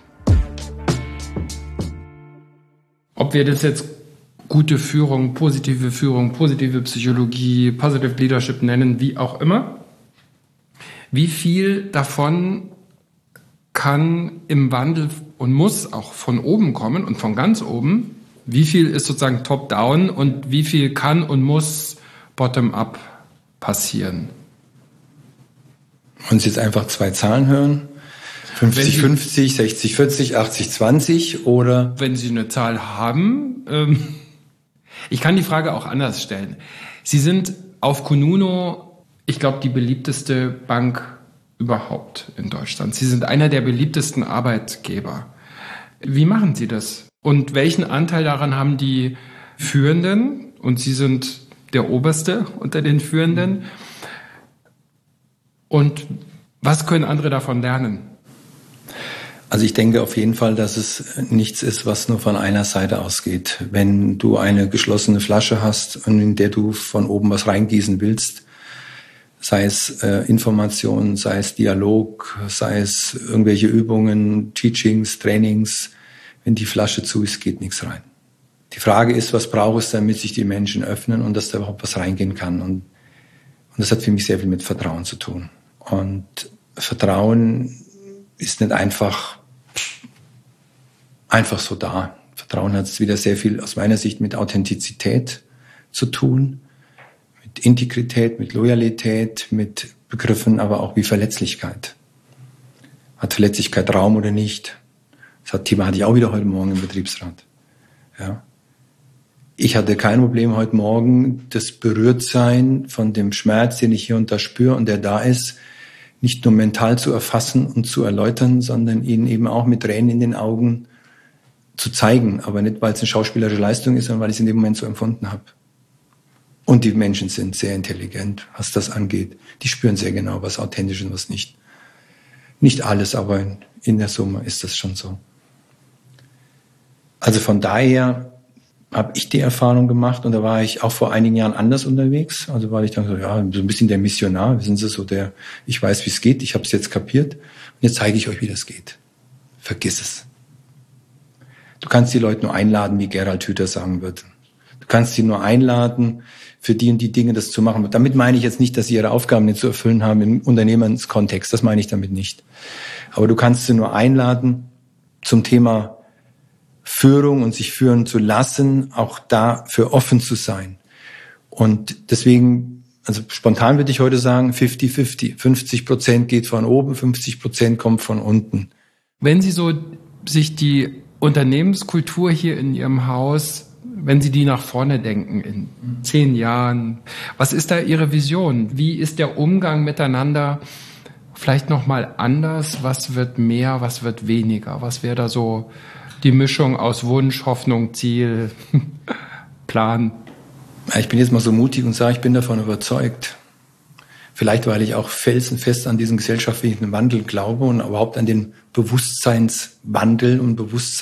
Ob wir das jetzt gute Führung, positive Führung, positive Psychologie, Positive Leadership nennen, wie auch immer. Wie viel davon kann im Wandel und muss auch von oben kommen und von ganz oben? Wie viel ist sozusagen top-down und wie viel kann und muss bottom-up passieren?
Wollen Sie jetzt einfach zwei Zahlen hören? fünfzig fünfzig, sechzig vierzig, achtzig zwanzig oder?
Wenn Sie eine Zahl haben, ähm, ich kann die Frage auch anders stellen. Sie sind auf Kununu, ich glaube, die beliebteste Bank überhaupt in Deutschland. Sie sind einer der beliebtesten Arbeitgeber. Wie machen Sie das? Und welchen Anteil daran haben die Führenden? Und Sie sind der Oberste unter den Führenden. Und was können andere davon lernen?
Also ich denke auf jeden Fall, dass es nichts ist, was nur von einer Seite ausgeht. Wenn du eine geschlossene Flasche hast, in der du von oben was reingießen willst, sei es äh, Information, sei es Dialog, sei es irgendwelche Übungen, Teachings, Trainings, wenn die Flasche zu ist, geht nichts rein. Die Frage ist, was braucht es, damit sich die Menschen öffnen und dass da überhaupt was reingehen kann. Und, und das hat für mich sehr viel mit Vertrauen zu tun. Und Vertrauen ist nicht einfach, einfach so da. Vertrauen hat wieder sehr viel aus meiner Sicht mit Authentizität zu tun, mit Integrität, mit Loyalität, mit Begriffen, aber auch wie Verletzlichkeit. Hat Verletzlichkeit Raum oder nicht? Das Thema hatte ich auch wieder heute Morgen im Betriebsrat. Ja. Ich hatte kein Problem heute Morgen, das Berührtsein von dem Schmerz, den ich hier und da spüre und der da ist, nicht nur mental zu erfassen und zu erläutern, sondern ihn eben auch mit Tränen in den Augen zu zeigen. Aber nicht, weil es eine schauspielerische Leistung ist, sondern weil ich es in dem Moment so empfunden habe. Und die Menschen sind sehr intelligent, was das angeht. Die spüren sehr genau, was authentisch ist und was nicht. Nicht alles, aber in, in der Summe ist das schon so. Also von daher habe ich die Erfahrung gemacht und da war ich auch vor einigen Jahren anders unterwegs. Also war ich dann so, ja, so ein bisschen der Missionar, wissen Sie, so der, ich weiß, wie es geht, ich habe es jetzt kapiert und jetzt zeige ich euch, wie das geht. Vergiss es. Du kannst die Leute nur einladen, wie Gerald Hüther sagen würde. Du kannst sie nur einladen, für die und die Dinge das zu machen. Damit meine ich jetzt nicht, dass sie ihre Aufgaben nicht zu erfüllen haben im Unternehmenskontext, das meine ich damit nicht. Aber du kannst sie nur einladen zum Thema Führung und sich führen zu lassen, auch dafür offen zu sein. Und deswegen, also spontan würde ich heute sagen, fifty fifty. fünfzig Prozent geht von oben, fünfzig Prozent kommt von unten.
Wenn Sie so sich die Unternehmenskultur hier in Ihrem Haus, wenn Sie die nach vorne denken, in zehn Jahren, was ist da Ihre Vision? Wie ist der Umgang miteinander vielleicht nochmal anders? Was wird mehr, was wird weniger? Was wäre da so die Mischung aus Wunsch, Hoffnung, Ziel, Plan?
Ich bin jetzt mal so mutig und sage, ich bin davon überzeugt. Vielleicht, weil ich auch felsenfest an diesen gesellschaftlichen Wandel glaube und überhaupt an den Bewusstseinswandel und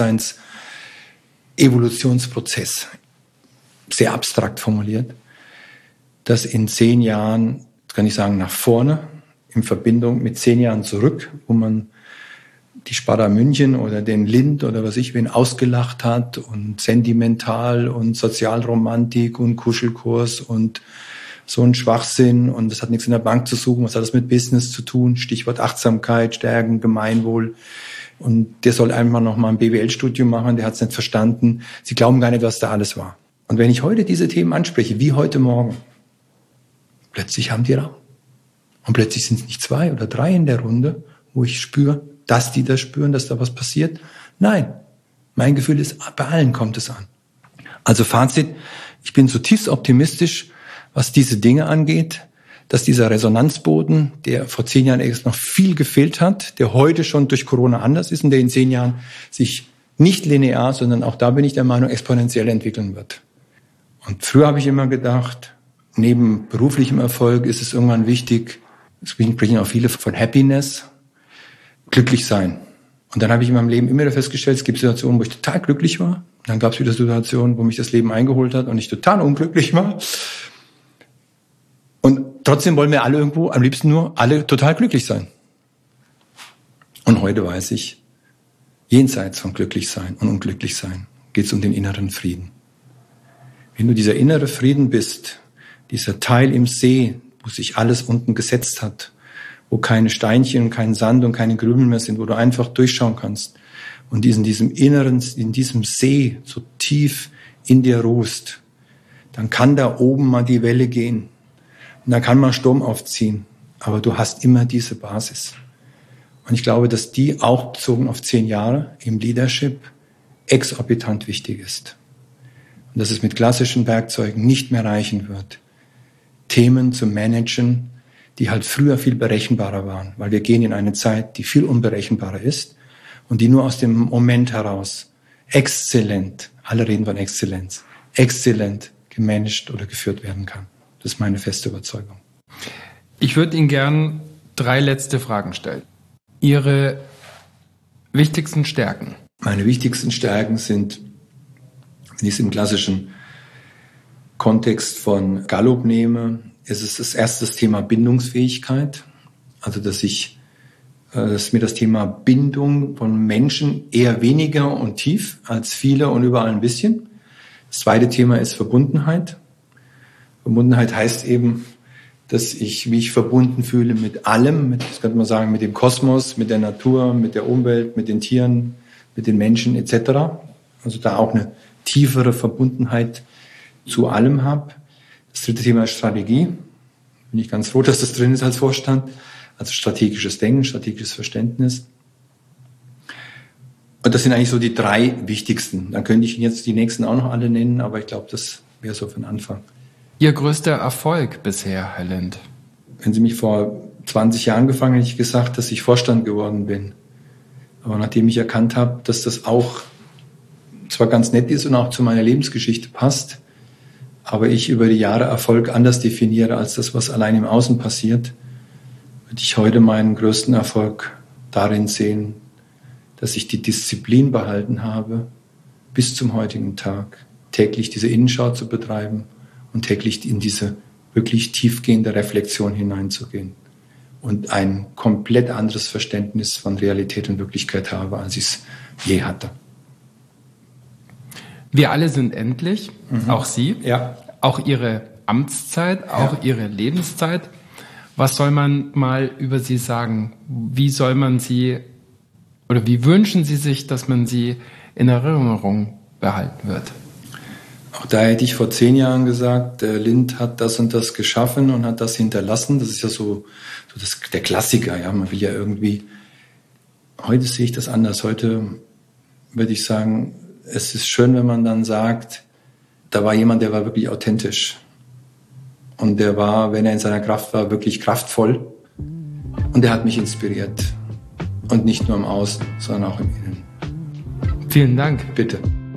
Bewusstseinsevolutionsprozess, sehr abstrakt formuliert, dass in zehn Jahren, kann ich sagen, nach vorne, in Verbindung mit zehn Jahren zurück, wo man die Sparta München oder den Lind oder was ich wen ausgelacht hat und sentimental und Sozialromantik und Kuschelkurs und so ein Schwachsinn und das hat nichts in der Bank zu suchen, was hat das mit Business zu tun, Stichwort Achtsamkeit, Stärken, Gemeinwohl und der soll einfach noch mal ein B W L-Studium machen, der hat es nicht verstanden, sie glauben gar nicht, was da alles war. Und wenn ich heute diese Themen anspreche, wie heute Morgen, plötzlich haben die Raum. Und plötzlich sind es nicht zwei oder drei in der Runde, wo ich spüre, dass die das spüren, dass da was passiert. Nein, mein Gefühl ist, bei allen kommt es an. Also Fazit, ich bin zutiefst optimistisch, was diese Dinge angeht, dass dieser Resonanzboden, der vor zehn Jahren erst noch viel gefehlt hat, der heute schon durch Corona anders ist und der in zehn Jahren sich nicht linear, sondern auch da bin ich der Meinung, exponentiell entwickeln wird. Und früher habe ich immer gedacht, neben beruflichem Erfolg ist es irgendwann wichtig, es sprechen auch viele von Happiness, glücklich sein. Und dann habe ich in meinem Leben immer wieder festgestellt, es gibt Situationen, wo ich total glücklich war. Dann gab es wieder Situationen, wo mich das Leben eingeholt hat und ich total unglücklich war. Und trotzdem wollen wir alle irgendwo, am liebsten nur alle total glücklich sein. Und heute weiß ich, jenseits von glücklich sein und unglücklich sein, geht es um den inneren Frieden. Wenn du dieser innere Frieden bist, dieser Teil im See, wo sich alles unten gesetzt hat, wo keine Steinchen und kein Sand und keine Grübel mehr sind, wo du einfach durchschauen kannst und in diesem Inneren, in diesem See so tief in dir ruhst, dann kann da oben mal die Welle gehen und dann kann mal Sturm aufziehen, aber du hast immer diese Basis. Und ich glaube, dass die auch bezogen auf zehn Jahre im Leadership exorbitant wichtig ist. Und dass es mit klassischen Werkzeugen nicht mehr reichen wird, Themen zu managen, die halt früher viel berechenbarer waren, weil wir gehen in eine Zeit, die viel unberechenbarer ist und die nur aus dem Moment heraus exzellent, alle reden von Exzellenz, exzellent gemanagt oder geführt werden kann. Das ist meine feste Überzeugung.
Ich würde Ihnen gern drei letzte Fragen stellen. Ihre wichtigsten Stärken?
Meine wichtigsten Stärken sind, wenn ich es im klassischen Kontext von Gallup nehme, ist es das erste Thema Bindungsfähigkeit. Also, dass ich, dass mir das Thema Bindung von Menschen eher weniger und tief als viele und überall ein bisschen. Das zweite Thema ist Verbundenheit. Verbundenheit heißt eben, dass ich mich verbunden fühle mit allem, mit, das könnte man sagen, mit dem Kosmos, mit der Natur, mit der Umwelt, mit den Tieren, mit den Menschen et cetera. Also da auch eine tiefere Verbundenheit zu allem habe. Das dritte Thema ist Strategie. Bin ich ganz froh, dass das drin ist als Vorstand. Also strategisches Denken, strategisches Verständnis. Und das sind eigentlich so die drei wichtigsten. Dann könnte ich Ihnen jetzt die nächsten auch noch alle nennen, aber ich glaube, das wäre so für den Anfang.
Ihr größter Erfolg bisher, Herr Lind?
Wenn Sie mich vor zwanzig Jahren gefangen, hätte ich gesagt, dass ich Vorstand geworden bin. Aber nachdem ich erkannt habe, dass das auch zwar ganz nett ist und auch zu meiner Lebensgeschichte passt, aber ich über die Jahre Erfolg anders definiere als das, was allein im Außen passiert, würde ich heute meinen größten Erfolg darin sehen, dass ich die Disziplin behalten habe, bis zum heutigen Tag täglich diese Innenschau zu betreiben und täglich in diese wirklich tiefgehende Reflexion hineinzugehen und ein komplett anderes Verständnis von Realität und Wirklichkeit habe, als ich es je hatte.
Wir alle sind endlich, mhm. auch Sie,
ja.
auch Ihre Amtszeit, auch ja. Ihre Lebenszeit. Was soll man mal über Sie sagen? Wie soll man Sie oder wie wünschen Sie sich, dass man Sie in Erinnerung behalten wird?
Auch da hätte ich vor zehn Jahren gesagt, der Lind hat das und das geschaffen und hat das hinterlassen. Das ist ja so, so das, der Klassiker. Ja, man will ja irgendwie. Heute sehe ich das anders. Heute würde ich sagen, es ist schön, wenn man dann sagt, da war jemand, der war wirklich authentisch. Und der war, wenn er in seiner Kraft war, wirklich kraftvoll. Und der hat mich inspiriert. Und nicht nur im Außen, sondern auch im Innen.
Vielen Dank.
Bitte.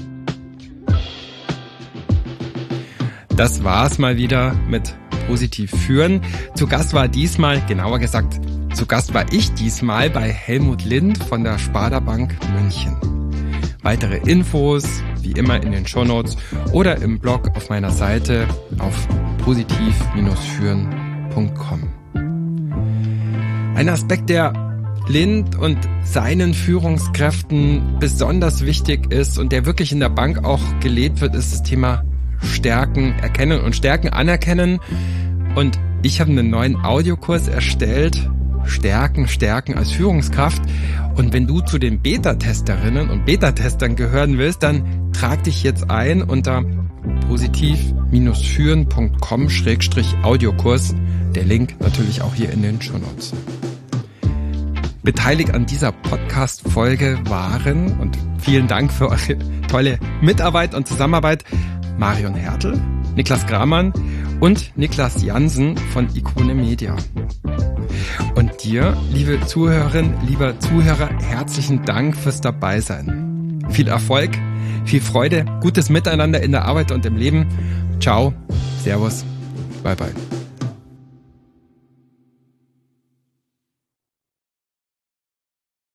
Das war's mal wieder mit Positiv führen. Zu Gast war diesmal, genauer gesagt, zu Gast war ich diesmal bei Helmut Lind von der Sparda Bank München. Weitere Infos, wie immer in den Shownotes oder im Blog auf meiner Seite auf positiv führen punkt com. Ein Aspekt, der Lind und seinen Führungskräften besonders wichtig ist und der wirklich in der Bank auch gelebt wird, ist das Thema Stärken erkennen und Stärken anerkennen. Und ich habe einen neuen Audiokurs erstellt, Stärken, Stärken als Führungskraft. Und wenn du zu den Beta-Testerinnen und Beta-Testern gehören willst, dann trag dich jetzt ein unter positiv führen punkt com Schrägstrich Audiokurs. Der Link natürlich auch hier in den Shownotes. Beteiligt an dieser Podcast-Folge waren, und vielen Dank für eure tolle Mitarbeit und Zusammenarbeit, Marion Hertel, Niklas Gramann und Niklas Jansen von Ikone Media. Und dir, liebe Zuhörerin, lieber Zuhörer, herzlichen Dank fürs Dabeisein. Viel Erfolg, viel Freude, gutes Miteinander in der Arbeit und im Leben. Ciao, Servus, bye bye.